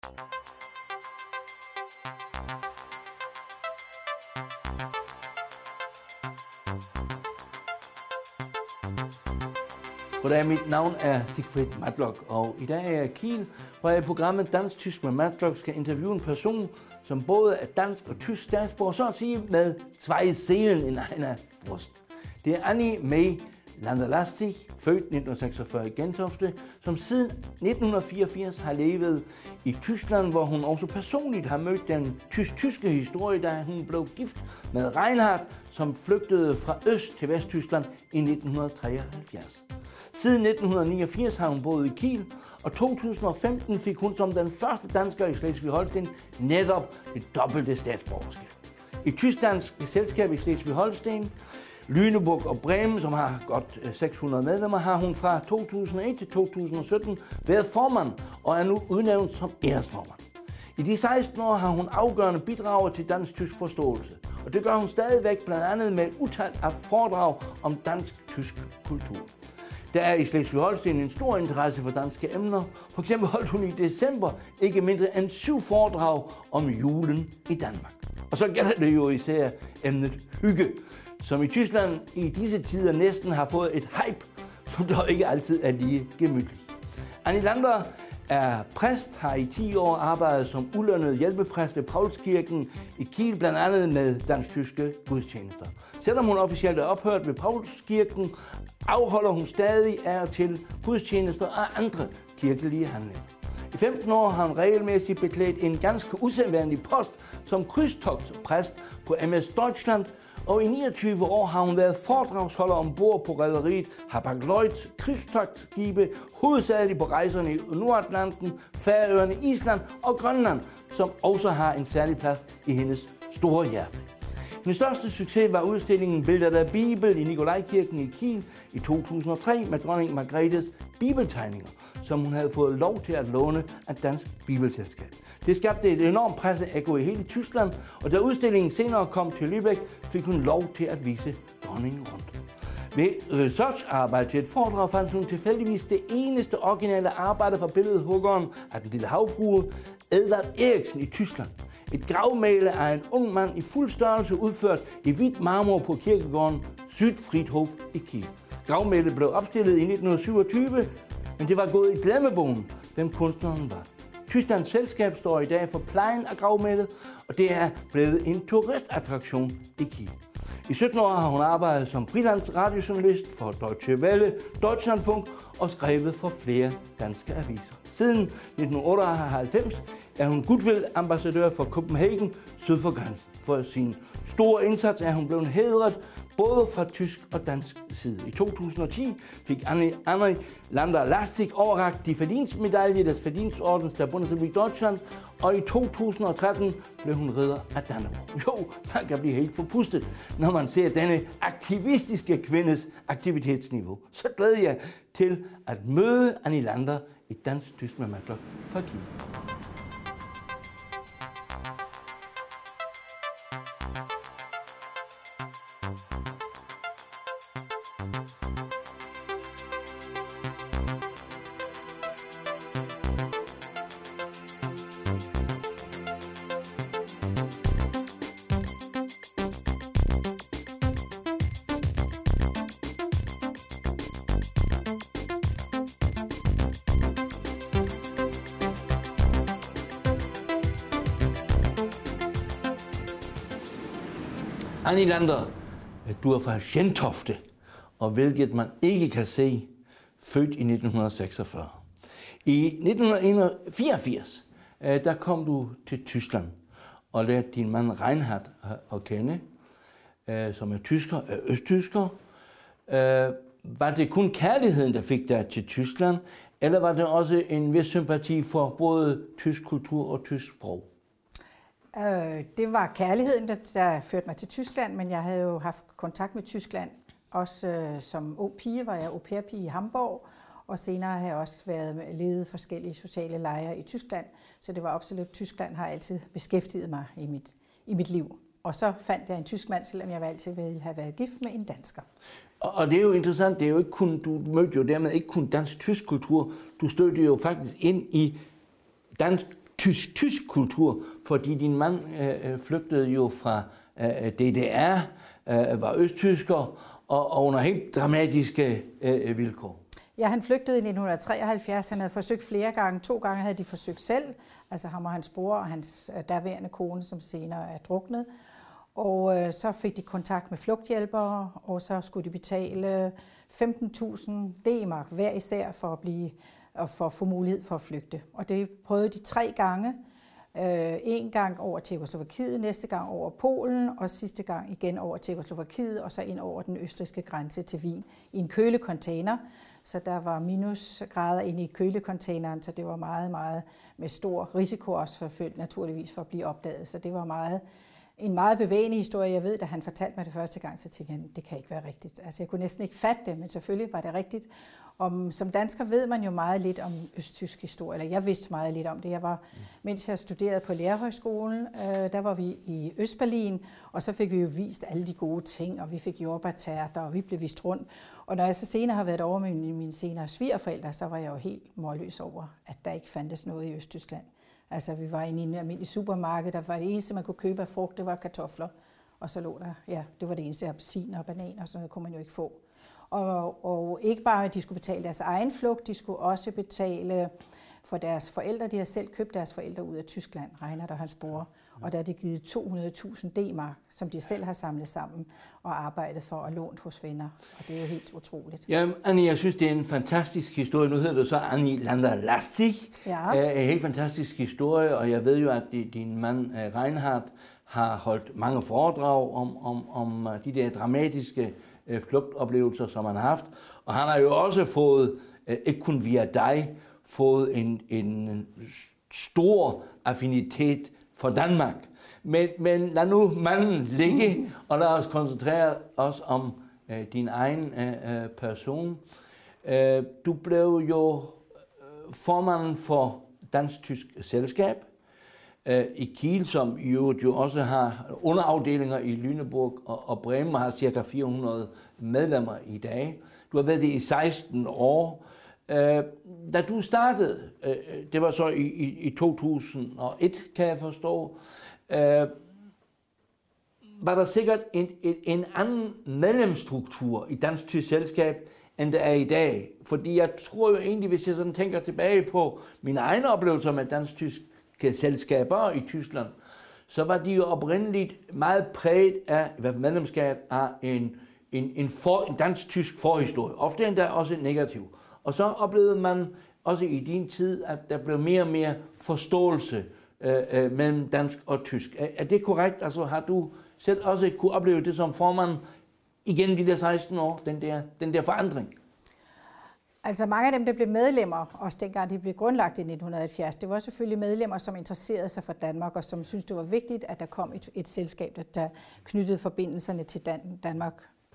Goddag, mit navn er Siegfried Matlock, og i dag er jeg i Kiel, hvor jeg i programmet Dansk-Tysk med Matlock skal interviewe en person, som både er dansk og tysk statsborger, så at sige med zwei Seelen in einer Brust. Det er Annie May Lander-Lastig, født 1946 i Gentofte, som siden 1984 har levet i Tyskland, hvor hun også personligt har mødt den tyske historie, da hun blev gift med Reinhard, som flygtede fra Øst til Vesttyskland i 1973. Siden 1989 har hun boet i Kiel, og 2015 fik hun som den første dansker i Slesvig-Holsten netop det dobbelte statsborgerskab. I Tysk-Dansk Selskab i Slesvig-Holsten, Lüneburg og Bremen, som har godt 600 medlemmer, har hun fra 2001 til 2017 været formand og er nu udnævnt som æresformand. I de 16 år har hun afgørende bidraget til dansk-tysk forståelse, og det gør hun stadigvæk blandt andet med et utal af foredrag om dansk-tysk kultur. Der er i Slesvig-Holsten en stor interesse for danske emner. For eksempel holdt hun i december ikke mindre end 7 foredrag om julen i Danmark. Og så gælder det jo især emnet hygge, som i Tyskland i disse tider næsten har fået et hype, som dog ikke altid er lige gemytligt. Annie Lander er præst, har i 10 år arbejdet som ulønnet hjælpepræst i Paulskirken i Kiel, blandt andet med dansk-tyske gudstjenester. Selvom hun officielt er ophørt ved Paulskirken, afholder hun stadig af og til gudstjenester og andre kirkelige handlinger. I 15 år har hun regelmæssigt beklædt en ganske usædvanlig post som krydstogtspræst på MS Deutschland, og i 29 år har hun været foredragsholder ombord på rederiet Hapag-Lloyds krydstogtskibe, hovedsageligt på rejserne i Nordatlanten, Færøerne, Island og Grønland, som også har en særlig plads i hendes store hjerte. Den største succes var udstillingen Billeder der Bibel i Nikolajkirken i Kiel i 2003 med dronning Margrethes bibeltegninger, som hun havde fået lov til at låne af Dansk Bibelselskab. Det skabte et enormt presseekko i hele Tyskland, og da udstillingen senere kom til Lübeck, fik hun lov til at vise dronningen rundt. Ved researcharbejde til et foredrag fandt hun tilfældigvis det eneste originale arbejde fra billedhuggeren af den lille havfrue, Edvard Eriksen i Tyskland. Et gravmæle af en ung mand i fuld størrelse udført i hvidt marmor på kirkegården Südfriedhof i Kiel. Gravmælet blev opstillet i 1927, men det var gået i glemmebogen, hvem kunstneren var. Tysklands Selskab står i dag for plejen af gravmælet, og det er blevet en turistattraktion i Kiel. I 17 år har hun arbejdet som freelance radiojournalist for Deutsche Welle, Deutschlandfunk og skrevet for flere danske aviser. Siden 1998 er hun goodwill-ambassadør for Copenhagen syd for grænsen. For sin store indsats er hun blevet hædret både fra tysk og dansk side. I 2010 fik Annie Lander-Lastig overrakt de Verdienstmedaille des Verdienstordens der Bundesrepublik Deutschland, og i 2013 blev hun ridder af Dannebrog. Jo, man kan blive helt forpustet, når man ser denne aktivistiske kvindes aktivitetsniveau. Så glæder jeg til at møde Annie Lander i Dansk-Tysk med Matlock fra Kiel. Annie Lander, du er fra Gentofte, og hvilket man ikke kan se, født i 1946. I 1984, der kom du til Tyskland og lærte din mand Reinhard at kende, som er tysker, østtysker. Var det kun kærligheden, der fik dig til Tyskland, eller var det også en vis sympati for både tysk kultur og tysk sprog? Det var kærligheden, der førte mig til Tyskland, men jeg havde jo haft kontakt med Tyskland. Også som ung pige var jeg au pair-pige i Hamburg, og senere har jeg også været ledet forskellige sociale lejre i Tyskland. Så det var absolut, Tyskland har altid beskæftiget mig i mit liv. Og så fandt jeg en tysk mand, selvom jeg altid ville have været gift med en dansker. Og det er jo interessant, det er jo ikke kun, du mødte jo dermed ikke kun dansk-tysk kultur, du stødte jo faktisk ind i dansk tysk kultur, fordi din mand flygtede jo fra DDR, var østtysker og under helt dramatiske vilkår. Ja, han flygtede i 1973. Han havde forsøgt flere gange. 2 gange havde de forsøgt selv. Altså ham og hans bror og hans daværende kone, som senere er druknet. Og så fik de kontakt med flugthjælpere, og så skulle de betale 15.000 D-mark hver især for at få mulighed for at flygte. Og det prøvede de 3 gange. En gang over Tjekkoslovakiet, næste gang over Polen, og sidste gang igen over Tjekkoslovakiet, og så ind over den østrigske grænse til Wien i en kølecontainer. Så der var minusgrader inde i kølecontaineren, så det var meget, meget med stor risiko også forfølgt naturligvis for at blive opdaget. Så det var en meget bevægende historie. Jeg ved, da han fortalte mig det første gang, så tænkte jeg, det kan ikke være rigtigt. Altså jeg kunne næsten ikke fatte det, men selvfølgelig var det rigtigt. Som dansker ved man jo meget lidt om østtysk historie, eller jeg vidste meget lidt om det. Mens jeg studerede på Lærerhøjskolen, der var vi i Østberlin, og så fik vi jo vist alle de gode ting, og vi fik jordbærtærter, og vi blev vist rundt. Og når jeg så senere har været over med mine senere svigerforældre, så var jeg jo helt målløs over, at der ikke fandtes noget i Østtyskland. Altså vi var inde i en almindelig supermarked, der var det eneste, man kunne købe af frugt, det var kartofler. Og så lå der, det var det eneste, appelsiner og bananer, og sådan noget kunne man jo ikke få. Og ikke bare, at de skulle betale deres egen flugt, de skulle også betale for deres forældre. De har selv købt deres forældre ud af Tyskland, Reinhard og hans bror. Og der er de givet 200.000 D-mark, som de selv har samlet sammen og arbejdet for og lånt hos venner. Og det er jo helt utroligt. Ja, Annie, jeg synes, det er en fantastisk historie. Nu hedder du så Annie Lander-Lastig. Ja. En helt fantastisk historie, og jeg ved jo, at din mand Reinhard har holdt mange foredrag om de der dramatiske flugtoplevelser, som han har haft. Og han har jo også fået, ikke kun via dig, fået en stor affinitet for Danmark. Men lad nu manden ligge, og lad os koncentrere os om din egen person. Du blev jo formanden for Dansk-Tysk Selskab i Kiel, som jo også har underafdelinger i Lüneburg og Bremen, og har ca. 400 medlemmer i dag. Du har været det i 16 år. Da du startede, det var så i 2001, kan jeg forstå, var der sikkert en anden medlemsstruktur i Dansk-Tysk Selskab, end der er i dag. Fordi jeg tror jo egentlig, hvis jeg sådan tænker tilbage på mine egne oplevelser med dansk-tyske selskaber i Tyskland, så var de jo oprindeligt meget præget af, i hvert fald medlemskab af en dansk-tysk forhistorie. Ofte endda også negativ. Og så oplevede man også i din tid, at der blev mere og mere forståelse mellem dansk og tysk. Er det korrekt? Altså har du selv også kunne opleve det som formand igennem de der 16 år, den der forandring? Altså mange af dem, der blev medlemmer, også dengang de blev grundlagt i 1970, det var selvfølgelig medlemmer, som interesserede sig for Danmark, og som syntes, det var vigtigt, at der kom et selskab, der knyttede forbindelserne til Danmark.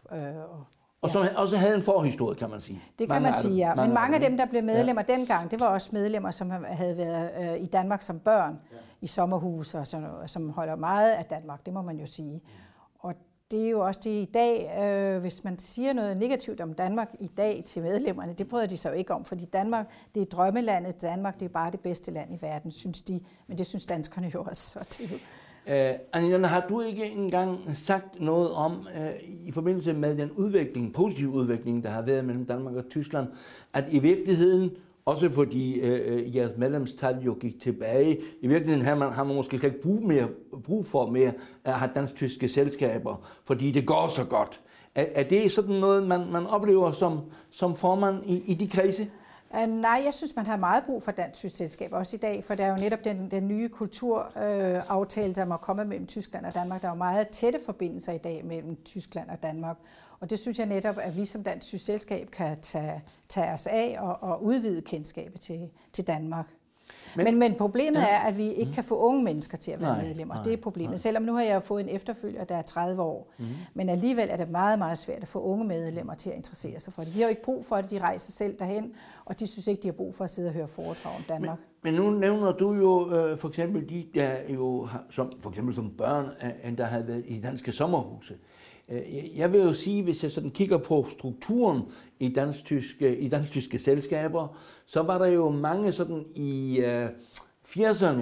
Og som også havde en forhistorie, kan man sige. Det kan man sige, ja. Men mange af dem, der blev medlemmer dengang, det var også medlemmer, som havde været i Danmark som børn, i sommerhus, og som holder meget af Danmark, det må man jo sige. Og det er jo også det i dag, hvis man siger noget negativt om Danmark i dag til medlemmerne, det bryder de sig jo ikke om, fordi Danmark, det er drømmelandet, Danmark, det er bare det bedste land i verden, synes de, men det synes danskerne jo også. Så det jo. Annie, har du ikke engang sagt noget om, i forbindelse med den positive udvikling, der har været mellem Danmark og Tyskland, at i virkeligheden, også fordi jeres medlemstal jo gik tilbage, i virkeligheden har man måske slet ikke brug for mere at have dansk-tyske selskaber, fordi det går så godt. Er det sådan noget, man oplever som formand i de kredse? Nej, jeg synes, man har meget brug for dansk-tysk selskab også i dag, for der er jo netop den nye kulturaftale, der må komme mellem Tyskland og Danmark. Der er jo meget tætte forbindelser i dag mellem Tyskland og Danmark, og det synes jeg netop, at vi som dansk-tysk selskab kan tage os af og udvide kendskabet til Danmark. Men problemet er, at vi ikke kan få unge mennesker til at være medlemmer. Det er problemet. Selvom nu har jeg fået en efterfølger, der er 30 år. Men alligevel er det meget, meget svært at få unge medlemmer til at interessere sig for det. De har jo ikke brug for det, de rejser selv derhen, og de synes ikke, de har brug for at sidde og høre foredrag om Danmark. Men nu nævner du jo for eksempel de, der jo for eksempel som børn, der har været i danske sommerhuse. Jeg vil jo sige, hvis jeg sådan kigger på strukturen i dansk-tyske selskaber, så var der jo mange sådan i 80'erne,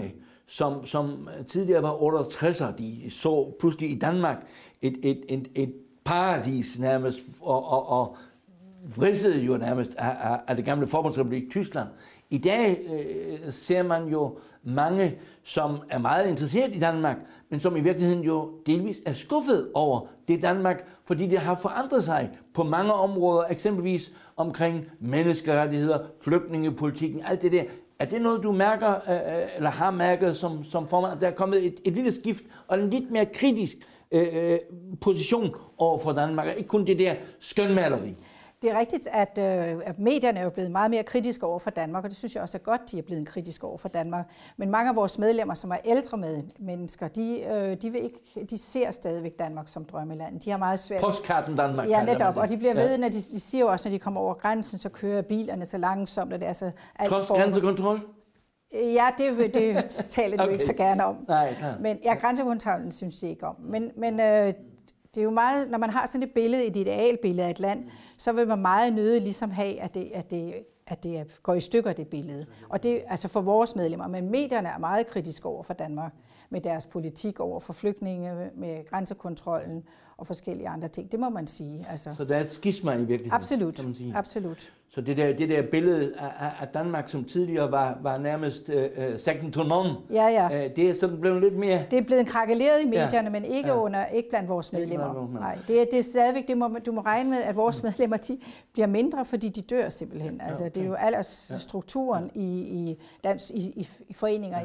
som tidligere var 68'er, de så pludselig i Danmark et paradis nærmest, og vridsede jo nærmest af det gamle forbundsrepublik Tyskland. I dag ser man jo mange, som er meget interesseret i Danmark, men som i virkeligheden jo delvis er skuffet over det Danmark, fordi det har forandret sig på mange områder, eksempelvis omkring menneskerettigheder, flygtningepolitikken, alt det der. Er det noget, du mærker, eller har mærket som formand, at der er kommet et lille skift og en lidt mere kritisk position over for Danmark, ikke kun det der skønmaleri? Det er rigtigt, at medierne er jo blevet meget mere kritiske over for Danmark, og det synes jeg også er godt, de er blevet kritiske over for Danmark. Men mange af vores medlemmer, som er ældre mennesker, de ser stadigvæk Danmark som drømmeland. De har meget svært. Postkarten Danmark. Ja, netop. Og de bliver ved, når de siger jo også, når de kommer over grænsen, så kører bilerne så langsomt, og det er så alt for. Trods grænsekontrol? Ja, det taler de jo ikke så gerne om. Nej, klar. Men grænsekontrollen synes de ikke om. Men det er jo meget, når man har sådan et billede, et idealbillede af et land, så vil man meget nødig ligesom have, at det går i stykker, det billede. Og det altså for vores medlemmer. Men medierne er meget kritiske over for Danmark, med deres politik over for flygtninge, med grænsekontrollen og forskellige andre ting. Det må man sige. Altså. Så der er et skisma i virkeligheden? Absolut, kan man sige. Absolut. Så det der billede af Danmark, som tidligere var nærmest second to none, det er sådan blevet lidt mere... Det er blevet krakeleret i medierne, men ikke blandt vores medlemmer. Nej, det er stadigvæk, du må regne med, at vores medlemmer de bliver mindre, fordi de dør simpelthen. Altså, det er jo aldersstrukturen i foreninger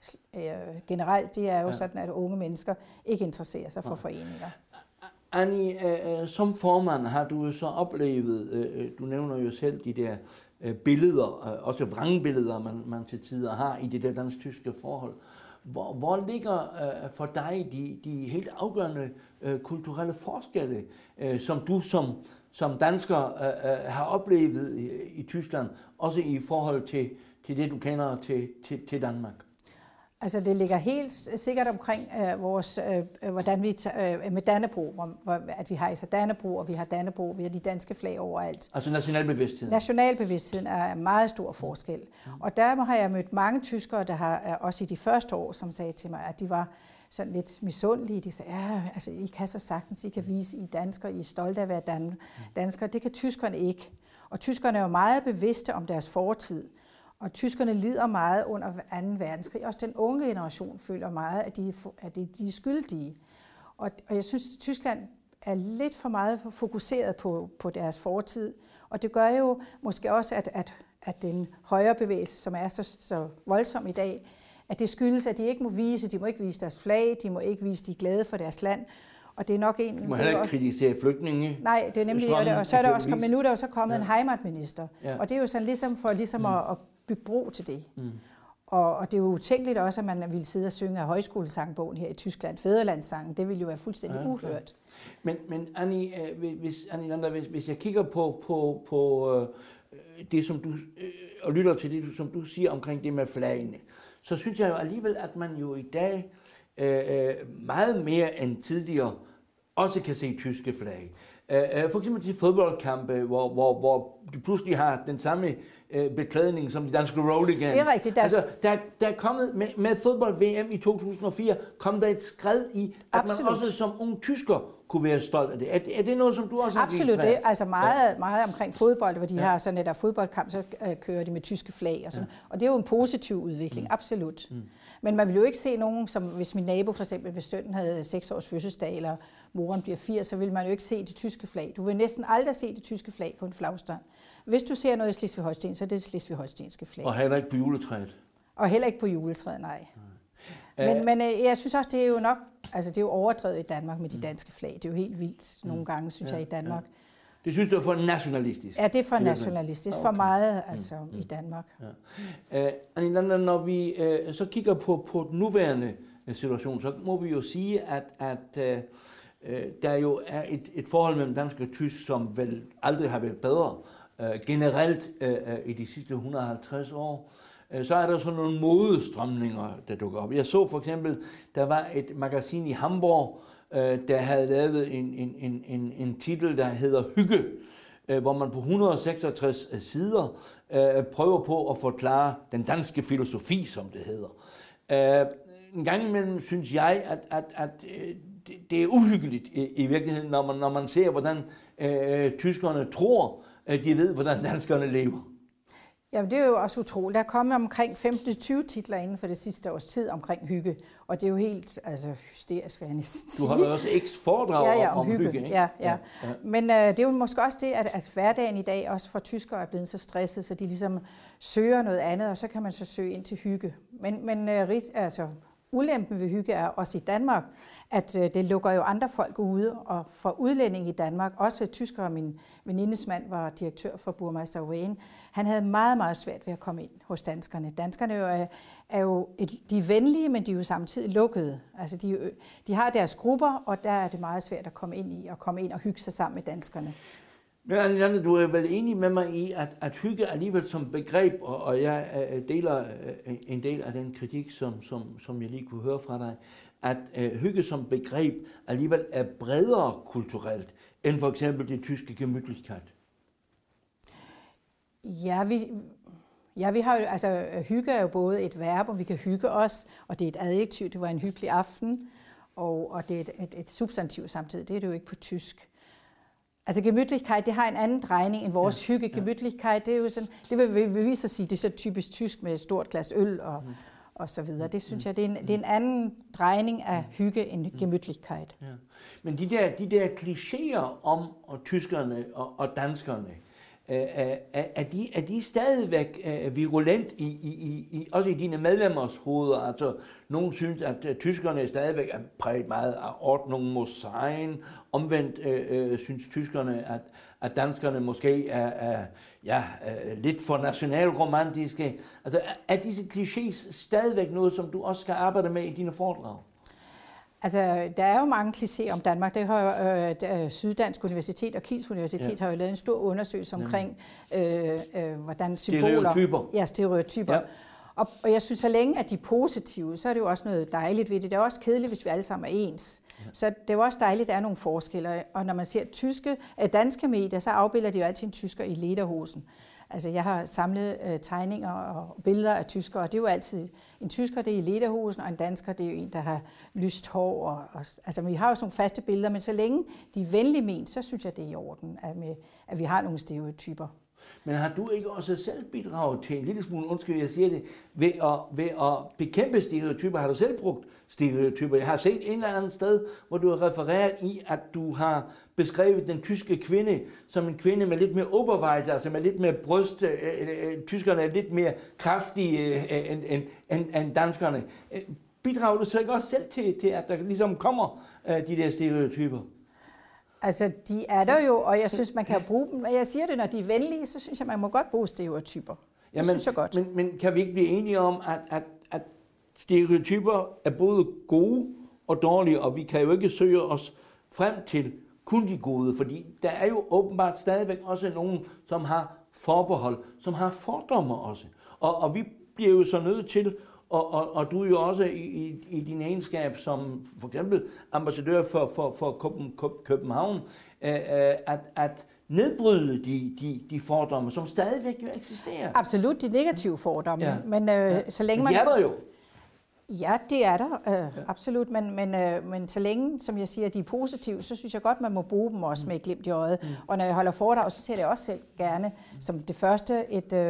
generelt, det er jo sådan, at unge mennesker ikke interesserer sig for foreninger. Annie, som formand har du så oplevet, du nævner jo selv de der billeder, også vrangbilleder, man til tider har i det der dansk-tyske forhold. Hvor ligger for dig de helt afgørende kulturelle forskelle, som du som dansker har oplevet i Tyskland, også i forhold til det, du kender til Danmark? Altså det ligger helt sikkert omkring vores, hvordan vi med Dannebrog, at vi har Dannebrog, og vi har Dannebrog, vi har de danske flag overalt. Altså nationalbevidstheden? Nationalbevidstheden er en meget stor forskel. Og der har jeg mødt mange tyskere, der har også i de første år, som sagde til mig, at de var sådan lidt misundelige. De sagde, altså I kan så sagtens, I kan vise, I er danskere, I er stolte af at være danskere. Det kan tyskerne ikke. Og tyskerne er jo meget bevidste om deres fortid. Og tyskerne lider meget under 2. verdenskrig. Også den unge generation føler meget, at de er skyldige. Og jeg synes, at Tyskland er lidt for meget fokuseret på deres fortid. Og det gør jo måske også, at den højre bevægelse, som er så voldsom i dag, at det skyldes, at de ikke må ikke vise deres flag, de må ikke vise, de er glade for deres land. Og det er nok en... Du må heller ikke kritisere flygtninge. Nej, det er nemlig... Og så er der også, men nu er der jo så kommet en heimatminister. Ja. Og det er jo sådan ligesom for at bygge bro til det. Og det er jo utænkeligt også, at man ville sidde og synge af højskolesangbogen her i Tyskland, Fædrelandssangen. Det ville jo være fuldstændig uhørt. Men Annie, hvis jeg kigger på det, som du... og lytter til det, som du siger omkring det med flagene, så synes jeg jo alligevel, at man jo i dag meget mere end tidligere også kan se tyske flag. For eksempel til fodboldkampe, hvor de pludselig har den samme beklædning som de danske Rolligans. Det er rigtigt. Altså, der er kommet med fodbold-VM i 2004, kom der et skred i, at man også som ung tysker kunne være stolt af det. Er det noget, som du også har vist? Absolut. Det er altså meget omkring fodbold, hvor de har sådan et der fodboldkamp, så kører de med tyske flag og sådan. Og det er jo en positiv udvikling, absolut. Men man vil jo ikke se nogen, som hvis min nabo for eksempel, hvis sønnen havde 6 års fødselsdag, eller moren bliver 80, så vil man jo ikke se det tyske flag. Du vil næsten aldrig se det tyske flag på en flagstang. Hvis du ser noget i Slesvig-Holsten, så er det Slesvig-Holstenske flag. Og heller ikke på juletræet? Og heller ikke på juletræet, nej. Men jeg synes også, det er jo nok, altså det er jo overdrevet i Danmark med de danske flag. Det er jo helt vildt nogle gange, synes jeg, i Danmark. Det synes du er for nationalistisk? Ja, det er for nationalistisk. For meget altså i Danmark. Annie, når vi så kigger på den nuværende situation, så må vi jo sige, at der jo er et forhold mellem dansk og tysk, som vel aldrig har været bedre. Generelt i de sidste 150 år. Så er der sådan nogle modestrømninger, der dukker op. Jeg så for eksempel, der var et magasin i Hamburg, der havde lavet en titel, der hedder Hygge, hvor man på 166 sider prøver på at forklare den danske filosofi, som det hedder. En gang imellem synes jeg, at det er uhyggeligt i virkeligheden, når man ser, hvordan tyskerne tror, de ved, hvordan danskerne lever. Jamen, det er jo også utroligt. Der er kommet omkring 15-20 titler inden for det sidste års tid omkring hygge, og det er jo helt hysterisk, hvad jeg næsten sige. Du holder også foredrag om hygge, ikke? Ja. Men det er jo måske også det, at hverdagen i dag, også for tyskere, er blevet så stresset, så de ligesom søger noget andet, og så kan man så søge ind til hygge. Men ulempen ved hygge er også i Danmark, at det lukker jo andre folk ude, og for udlændinge i Danmark, også tyskere, min venindes mand var direktør for Burmeister Wayne, han havde meget, meget svært ved at komme ind hos danskerne. Danskerne er jo de er venlige, men de er jo samtidig lukkede. Altså de har deres grupper, og der er det meget svært at komme ind og hygge sig sammen med danskerne. Men Alexander, du er vel enig med mig i, at hygge alligevel som begreb, og jeg deler en del af den kritik, som jeg lige kunne høre fra dig, at hygge som begreb alligevel er bredere kulturelt, end for eksempel det tyske Gemütlichkeit. Ja, vi har jo, altså hygge er jo både et verb, og vi kan hygge os, og det er et adjektiv, det var en hyggelig aften, og det er et substantiv samtidig, det er det jo ikke på tysk. Altså Gemütlichkeit, det har en anden drejning end vores hygge. Gemütlichkeit, det er jo sådan, det vil vi så sige, det er så typisk tysk med et stort glas øl og så videre. Det synes jeg, det er en anden drejning af hygge end Gemütlichkeit. Ja. Men de der klichéer om tyskerne og danskerne, er de stadigvæk virulent også i dine medlemmers hoveder? Altså, nogen synes, at tyskerne stadigvæk er præget meget af Ordnung muss sein. Omvendt synes tyskerne, at danskerne måske er lidt for nationalromantiske. Altså, er disse klichés stadigvæk noget, som du også skal arbejde med i dine foredrag? Altså, der er jo mange klichéer om Danmark. Det har Syddansk Universitet og Kiels Universitet har jo lavet en stor undersøgelse omkring, hvordan symboler... Stereotyper. Ja. Og jeg synes, så længe at de er positive, så er det jo også noget dejligt ved det. Det er også kedeligt, hvis vi alle sammen er ens. Ja. Så det er jo også dejligt, at der er nogle forskelle. Og når man ser danske medier, så afbilder de jo altid en tysker i lederhosen. Altså, jeg har samlet tegninger og billeder af tyskere, og det er jo altid en tysker, det er i lederhosen, og en dansker, det er jo en, der har lyst hår. Altså, vi har jo sådan nogle faste billeder, men så længe de er venligt ment, så synes jeg, det er i orden, at vi har nogle stereotyper. Men har du ikke også selv bidraget til en lille smule, undskyld, jeg siger det, ved at bekæmpe stereotyper? Har du selv brugt stereotyper? Jeg har set en eller anden sted, hvor du har refereret i, at du har beskrevet den tyske kvinde som en kvinde med lidt mere Oberweite, altså med lidt mere bryst. Tyskerne er lidt mere kraftige end danskerne. Bidrager du så ikke også selv til, at der ligesom kommer de der stereotyper? Altså, de er der jo, og jeg synes, man kan bruge dem. Og jeg siger det, når de er venlige, så synes jeg, man må godt bruge stereotyper. Det synes jeg godt. Men kan vi ikke blive enige om, at stereotyper er både gode og dårlige, og vi kan jo ikke søge os frem til kun de gode, fordi der er jo åbenbart stadigvæk også nogen, som har forbehold, som har fordomme også. Og vi bliver jo så nødt til, og du er jo også i din egenskab som for eksempel ambassadør for København, at nedbryde de fordomme, som stadigvæk jo eksisterer. Absolut, de negative fordomme. Ja. Men så længe man... Det er der jo. Ja, det er der, absolut. Men så længe, som jeg siger, de er positive, så synes jeg godt, man må bruge dem også med et glimt i øjet. Og når jeg holder foredrag, så ser jeg også selv gerne som det første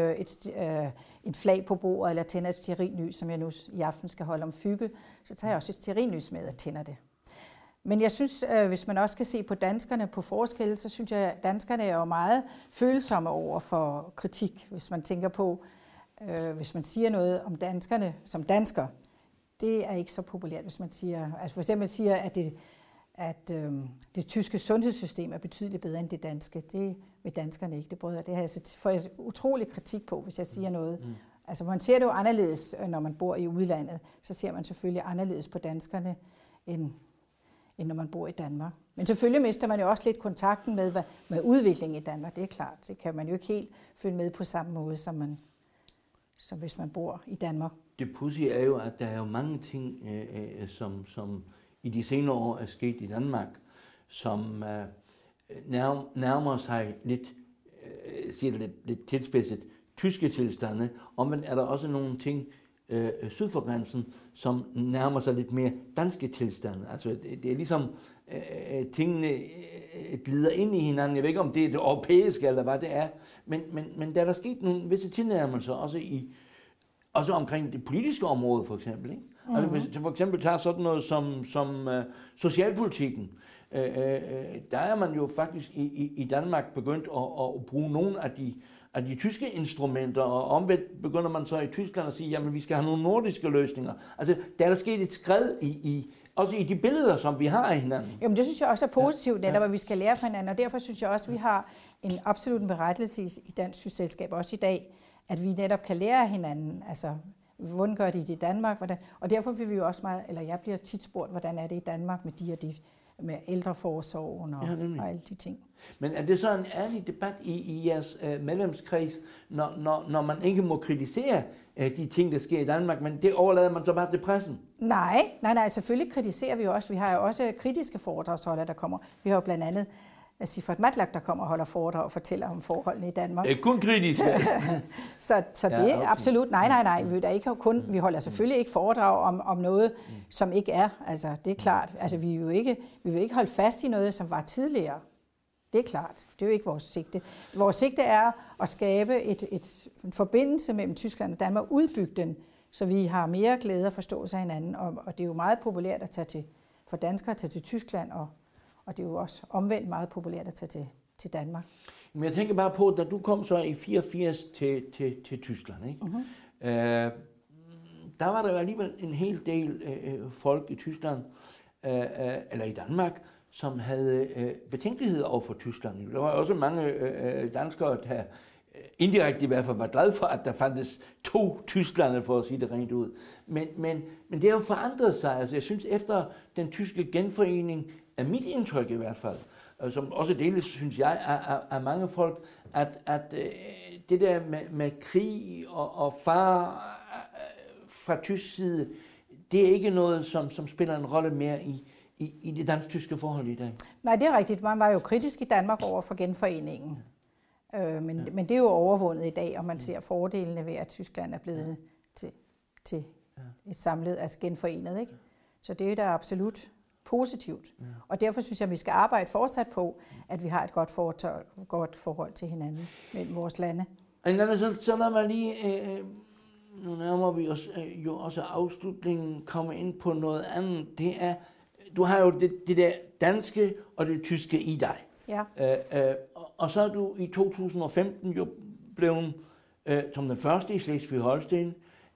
et flag på bordet, eller tænder et stearinlys, som jeg nu i aften skal holde om hygge. Så tager jeg også et stearinlys med og tænder det. Men jeg synes, hvis man også kan se på danskerne på forskelle, så synes jeg, at danskerne er jo meget følsomme over for kritik. Hvis man tænker på, hvis man siger noget om danskerne som dansker, det er ikke så populært, hvis man siger, altså for eksempel siger, at det tyske sundhedssystem er betydeligt bedre end det danske. Det vil danskerne ikke, det får jeg utrolig kritik på, hvis jeg siger noget. Altså man ser det jo anderledes, når man bor i udlandet, så ser man selvfølgelig anderledes på danskerne, end når man bor i Danmark. Men selvfølgelig mister man jo også lidt kontakten med udviklingen i Danmark, det er klart. Det kan man jo ikke helt følge med på samme måde, som hvis man bor i Danmark. Det pudsige er jo, at der er jo mange ting, som i de senere år er sket i Danmark, som nærmer sig lidt, siger det lidt tilspidset, tyske tilstande. Omvendt er der også nogle ting, syd for grænsen, som nærmer sig lidt mere danske tilstande. Altså det er ligesom tingene glider ind i hinanden. Jeg ved ikke, om det er det europæiske eller hvad det er, men der er der sket nogle visse tilnærmelser, også omkring det politiske område for eksempel. Ikke? Mm-hmm. Altså hvis for eksempel tager sådan noget som socialpolitikken, der er man jo faktisk i Danmark begyndt at bruge nogle af de tyske instrumenter, og omvendt begynder man så i Tyskland at sige, jamen vi skal have nogle nordiske løsninger. Altså der er der sket et skred også i de billeder, som vi har af hinanden. Jamen det synes jeg også er positivt, netop at vi skal lære fra hinanden, og derfor synes jeg også, at vi har en absolut berettigelse i Dansk Tysk Selskab også i dag, at vi netop kan lære af hinanden, altså hvordan gør de det i Danmark, hvordan, og derfor vil vi jo også meget, eller jeg bliver tit spurgt, hvordan er det i Danmark med de og de, med ældreforsorgen og alle de ting. Men er det så en ærlig debat i jeres medlemskreds, når man ikke må kritisere de ting, der sker i Danmark, men det overlader man så bare til pressen? Nej, selvfølgelig kritiserer vi også. Vi har jo også kritiske foredragsholdere, der kommer. Vi har jo blandt andet Sifret Matlak, der kommer og holder foredrag og fortæller om forholdene i Danmark. Det er kun kritisk. så det er okay. Absolut. Nej. Vi holder selvfølgelig ikke foredrag om noget, som ikke er. Altså, det er klart. Altså, vi vil ikke holde fast i noget, som var tidligere. Det er klart. Det er jo ikke vores sigte. Vores sigte er at skabe en forbindelse mellem Tyskland og Danmark, udbygge den, så vi har mere glæde og forståelse af hinanden. Og det er jo meget populært for danskere at tage til Tyskland, og det er jo også omvendt meget populært at tage til Danmark. Men jeg tænker bare på, da du kom så i 84 til Tyskland, ikke? Mm-hmm. Der var der jo alligevel en hel del folk i Tyskland, eller i Danmark, som havde betænkeligheder over for Tyskland. Der var også mange danskere, der indirekte i hvert fald var glade for, at der fandtes 2 Tysklande, for at sige det rent ud. Men det har jo forandret sig. Altså, jeg synes, efter den tyske genforening, er mit indtryk i hvert fald, som også deles, synes jeg, af mange folk, at det der med krig og fare fra tysk side, det er ikke noget, som spiller en rolle mere i det dansk-tyske forhold i dag. Nej, det er rigtigt. Man var jo kritisk i Danmark over for genforeningen. Men det er jo overvundet i dag, og man ser fordelene ved, at Tyskland er blevet til et samlet, altså genforenet. Ikke? Så det er da absolut positivt. Ja. Og derfor synes jeg, at vi skal arbejde fortsat på, at vi har et godt forhold til hinanden mellem vores lande. Så når man lige, nu nærmer vi os jo også afslutningen, kommer ind på noget andet. Det er, du har jo det der danske og det tyske i dig. Ja. Og så er du i 2015 jo blevet som den første i Slesvig-Holsten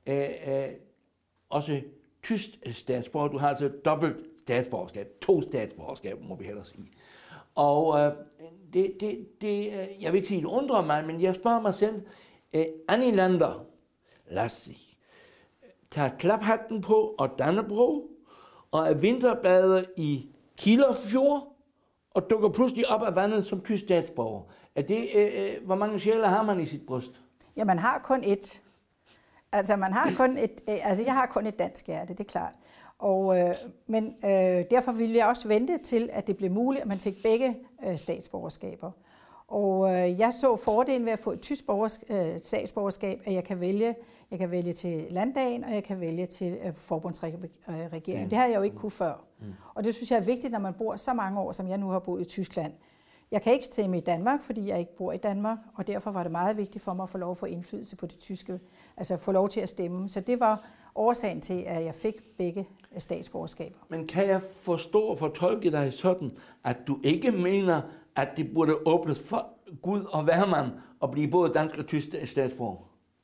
også tysk statsborger. Du har altså dobbelt statsborgerskab. 2 statsborgerskaber, må vi hellere sige. Og jeg vil ikke sige, det undrer mig, men jeg spørger mig selv, Annie Lander, lad sig tage klaphatten på og Dannebrog, og er vinterbader i Kielerfjord, og dukker pludselig op af vandet som tysk statsborger. Er det, hvor mange sjæle har man i sit bryst? Ja, man har kun ét. Altså, jeg har kun et dansk hjerte, det er klart. Men derfor ville jeg også vente til, at det blev muligt, at man fik begge statsborgerskaber. Og jeg så fordelen ved at få et tysk statsborgerskab, at jeg kan vælge til landdagen, og jeg kan vælge til forbundsregeringen. Det har jeg jo ikke kunne før. Og det synes jeg er vigtigt, når man bor så mange år, som jeg nu har boet i Tyskland. Jeg kan ikke stemme i Danmark, fordi jeg ikke bor i Danmark, og derfor var det meget vigtigt for mig at få lov at få indflydelse på det tyske, altså få lov til at stemme. Så det var årsagen til, at jeg fik begge statsborgerskaber. Men kan jeg forstå og fortolke dig sådan, at du ikke mener, at det burde åbnes for Gud og hvermand at blive både dansk og tysk statsborger?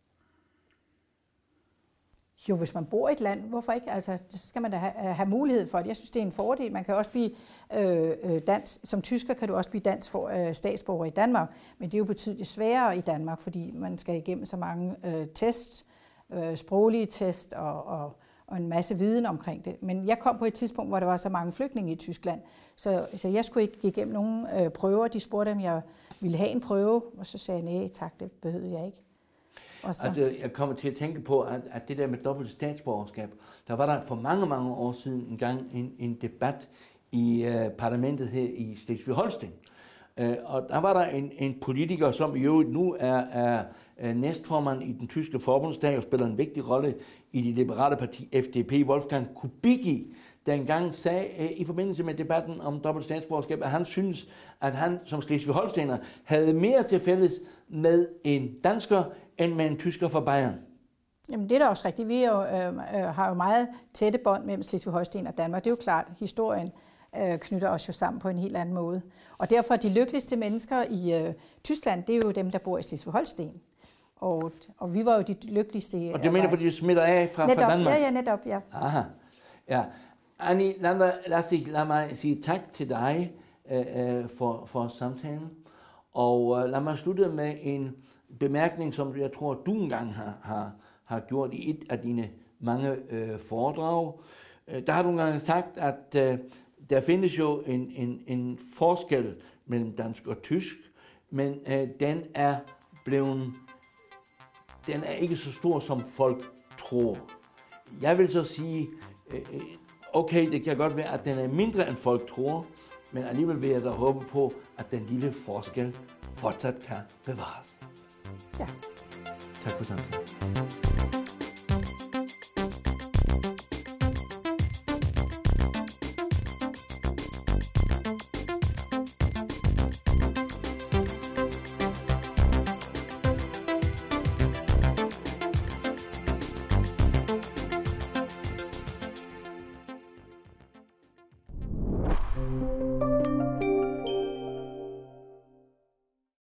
Jo, hvis man bor i et land, hvorfor ikke? Altså, så skal man da have mulighed for det. Jeg synes, det er en fordel. Man kan også blive dansk. Som tysker kan du også blive dansk statsborger i Danmark, men det er jo betydeligt sværere i Danmark, fordi man skal igennem så mange tests, sproglige test og en masse viden omkring det. Men jeg kom på et tidspunkt, hvor der var så mange flygtninge i Tyskland, så jeg skulle ikke give igennem nogle prøver. De spurgte, om jeg ville have en prøve, og så sagde jeg, nej tak, det behøvede jeg ikke. Altså, jeg kommer til at tænke på, at det der med dobbelt statsborgerskab, der var der for mange år siden engang en debat i parlamentet her i Slesvig-Holsten. Og der var der en politiker, som i øvrigt nu er næstformand i den tyske forbundsdag og spiller en vigtig rolle i det liberale parti FDP, Wolfgang Kubicki, der engang sagde i forbindelse med debatten om dobbelt statsborgerskab, at han synes, at han som Slesvig-Holstener havde mere til fælles med en dansker end med en tysker fra Bayern. Jamen det er da også rigtigt. Vi har jo meget tætte bånd mellem Slesvig-Holsten og Danmark. Det er jo klart, historien knytter os jo sammen på en helt anden måde. Og derfor de lykkeligste mennesker i Tyskland, det er jo dem, der bor i Slesvig-Holsten. Og vi var jo de lykkeligste. Og det mener fordi det smitter af fra Danmark? Ja, netop, ja. Aha. Ja. Annie, lad mig sige tak til dig for samtalen. Og lad mig slutte med en bemærkning, som jeg tror, du engang har gjort i et af dine mange foredrag. Der har du engang sagt, at der findes jo en forskel mellem dansk og tysk, men den er ikke så stor, som folk tror. Jeg vil så sige, okay, det kan godt være, at den er mindre, end folk tror, men alligevel vil jeg da håbe på, at den lille forskel fortsat kan bevares. Ja. Tak for samtalen.